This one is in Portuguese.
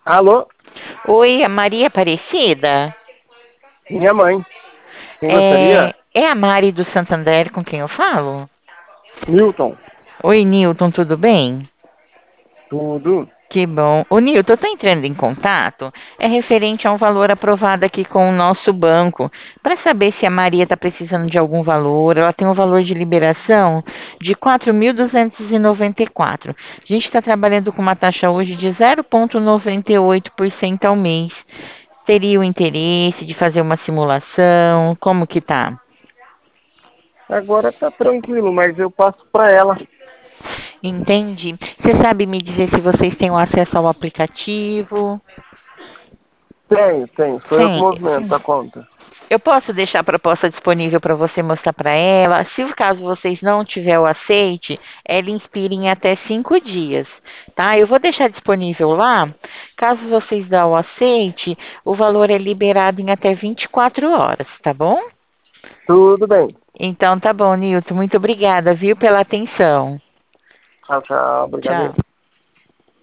Alô? Oi, a Maria Aparecida? Minha mãe. Quem gostaria? É a Mari do Santander com quem eu falo? Milton. Oi, Nilton, tudo bem? Tudo. Que bom. Ô, Nilton, eu estou entrando em contato. É referente a um valor aprovado aqui com o nosso banco. Para saber se a Maria está precisando de algum valor. Ela tem um valor de liberação de 4.294. A gente está trabalhando com uma taxa hoje de 0,98% ao mês. Teria o interesse de fazer uma simulação? Como que tá? Agora tá tranquilo, mas eu passo pra ela. Entendi. Você sabe me dizer se vocês têm o acesso ao aplicativo? Tenho. Sou eu que Tem. movimento a conta. Eu posso deixar a proposta disponível para você mostrar para ela. Se o caso vocês não tiver o aceite, ela inspira em até 5 dias, tá? Eu vou deixar disponível lá. Caso vocês dão o aceite, o valor é liberado em até 24 horas, tá bom? Tudo bem. Então tá bom, Nilton. Muito obrigada, viu, pela atenção. Tchau, tchau. Obrigado. Tchau.